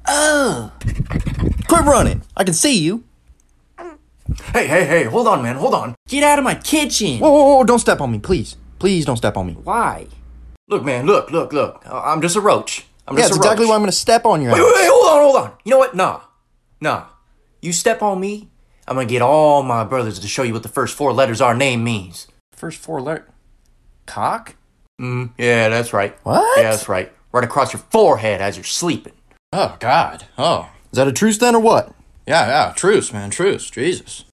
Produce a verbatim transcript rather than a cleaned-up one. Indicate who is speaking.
Speaker 1: Oh. Quit running. I can see you.
Speaker 2: Hey, hey, hey, hold on, man, hold on.
Speaker 1: Get out of my kitchen.
Speaker 2: Whoa, whoa, whoa, don't step on me, please. Please don't step on me.
Speaker 1: Why?
Speaker 2: Look, man, look, look, look. I'm just a roach. I'm
Speaker 1: Yeah,
Speaker 2: just
Speaker 1: that's
Speaker 2: a
Speaker 1: exactly
Speaker 2: roach.
Speaker 1: why I'm gonna step on your
Speaker 2: Wait,
Speaker 1: ass.
Speaker 2: wait, wait, hold on, hold on. You know what? Nah. Nah. You step on me, I'm gonna get all my brothers to show you what the first four letters of our name means.
Speaker 1: First four letter. Cock?
Speaker 2: Mm, yeah, that's right.
Speaker 1: What?
Speaker 2: Yeah, that's right. Right across your forehead as you're sleeping.
Speaker 1: Oh, God. Oh. Is that a truce then or what? Yeah, yeah, truce, man, truce. Jesus.